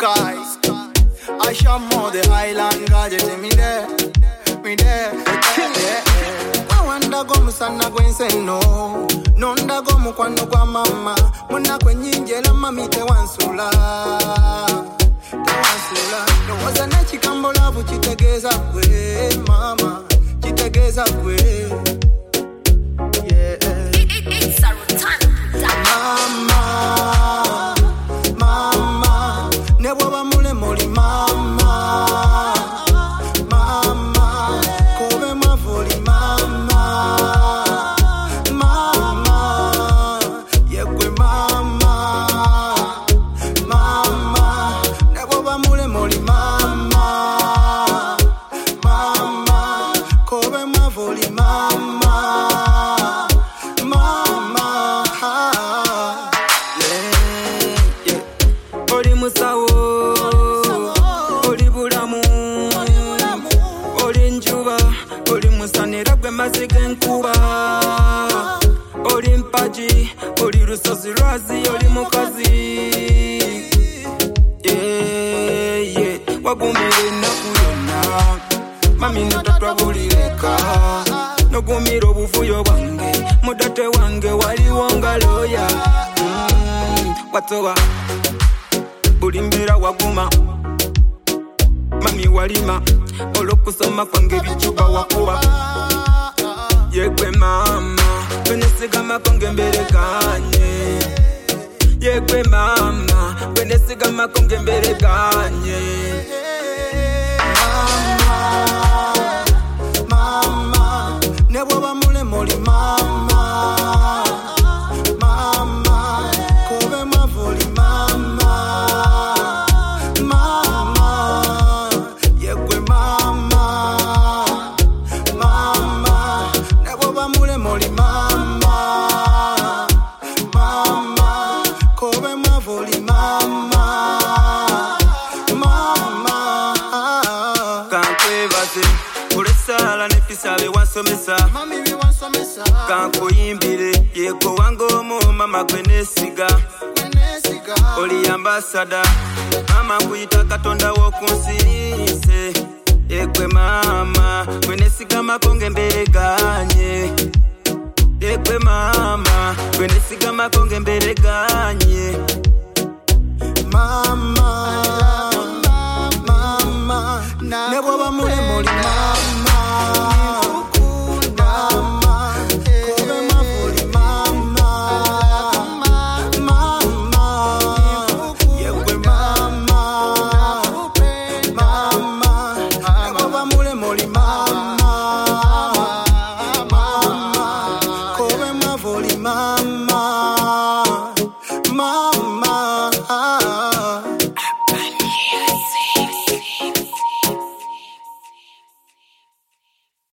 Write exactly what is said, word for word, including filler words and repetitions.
sky. I shall more the highland gadget me there, me there. I wonder go musana go inseno. Nonda go mukwano kwa mama. Muna kwenye njela mami te wansula. Te wansula. No waza na chikambo lavu chitegeza kwe mama. Chitegeza kwe. Yeah. It's a return. Mama, mama, never wa mule moli mama, mama, kobe mavoli mama, mama, yekwe mama, mama, never wa mule moli mama, mama, kobe mavoli mama. Musawo, Oli Bulamu, Oli Njuba, Oli Musanira gwe mazige nkuba, Oli Mpaji, Oli Lusozi Lwazi, Oli mukazi. Yeah, yeah, wagumire ennaku yonna, mami notatwabulireka, nogumira obuvuyo bwange, mudate wange waliwo nga loya. Mm, watoba Bulimbira waguma mami walima olokusoma kwange bichuba wakuba yegwe mama benesigama konge mbere kanye yegwe mama benesigama konge mbere kanye mama mama nebo bamule moli mama mama kobe mavoli mama Sabe wansomesa mami we wansomesa kankuyimbire yego wangomo mama kwenesiga kwenesiga oli ambassador mama kuyita katonda wokunsiise yegwe mama kwenesiga makonge mbere ganye yegwe mama kwenesiga makonge mbere ganye mama